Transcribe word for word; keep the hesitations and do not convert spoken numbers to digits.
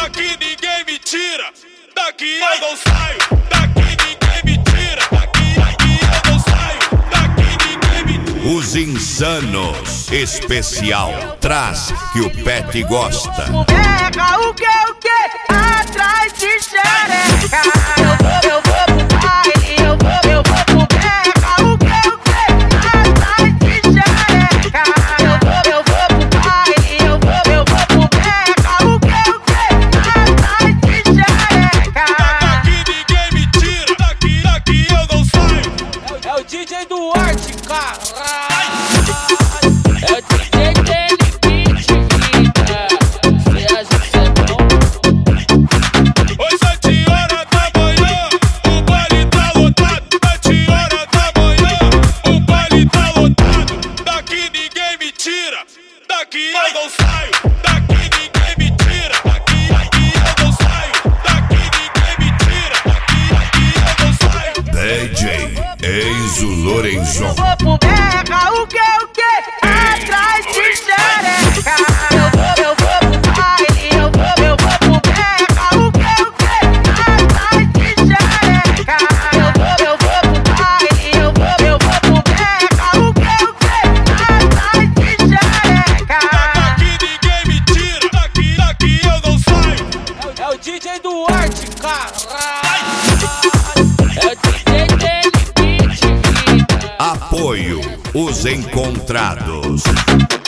Daqui ninguém me tira, daqui eu não saio. Daqui ninguém me tira, daqui, daqui eu não saio. Daqui ninguém me tira. Os Insanos Especial traz que o Pet gosta. Pega o que, o que? Atrás de xereca. Eu vou, eu vou pro baile, eu vou, eu vou pro pega o que, o que? Atrás de xereca. Eu vou, eu vou pro baile, eu vou, eu vou pro pega o que, o que? Atrás de xereca. Daqui ninguém me tira, daqui, daqui eu não saio. É o D J Duarte, caralho. É o D J dele que te grita. Se a gente é bom. Oi, sete horas da manhã, o baile tá lotado. Sete horas da manhã, o baile tá lotado. Daqui ninguém me tira, daqui eu não saio. Daqui ninguém me tira, daqui, daqui eu não saio. Daqui ninguém me tira, daqui, daqui eu não saio. D J Enzo Lorenzon. Vou pro pega o que, o que? Atrás de xereca. Eu vou, eu vou pro baile, eu vou, eu vou pro pega o que, o que? Atrás de xereca. Eu vou, eu vou pro baile, eu vou, eu vou pro pega o que, o que? Atrás de xereca. Daqui ninguém me tira, daqui, daqui eu não saio. É o D J Duarte, caralho. É o D J dele que te grita. Apoio Os Encontrados.